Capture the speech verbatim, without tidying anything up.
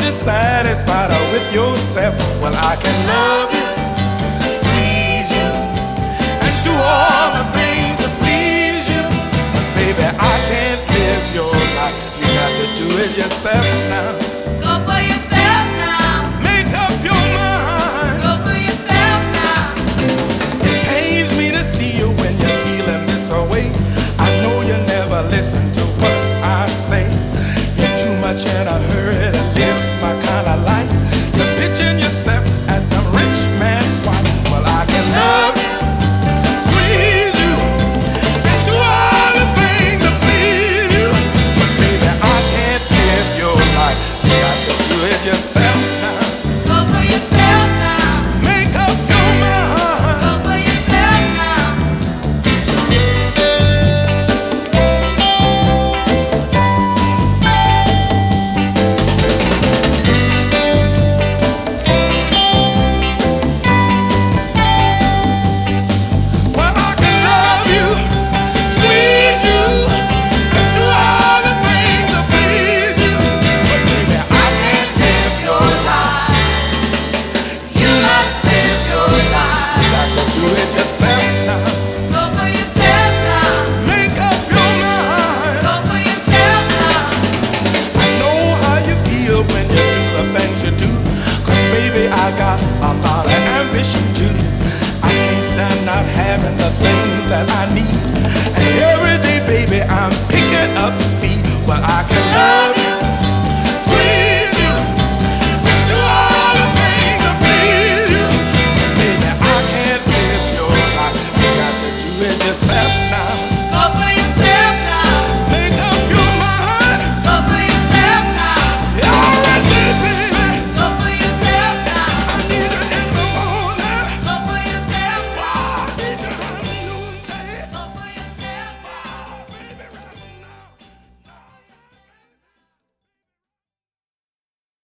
satisfied with yourself. Well, I can love you, squeeze you, and do all the things to please you. But baby, I can't live your life. You got to do it yourself now. Go for yourself now. Make up your mind. Go for yourself now. It pains me to see you when you're feeling this way. I know you never listen to what I say. You're too much in a hurry to live my kind of life. You're picturing yourself as some rich man's wife. Well, I can love you, squeeze you, and do all the things to please you. But baby, I can't live your life. You got to do it yourself now. Go for yourself now. Make up your mind. Go for yourself now. Well, I can love you, squeeze you, and do all the things to please you. But baby, I can't live your life. You must live your life. You got to do it yourself now. Go for yourself now. Make up your mind. Go for yourself now. I know how you feel when you do the things you do. Cause baby, I got a lot of ambition too. I can't stand not having the things that I need. And every day, baby, I'm picking up speed. Well, I can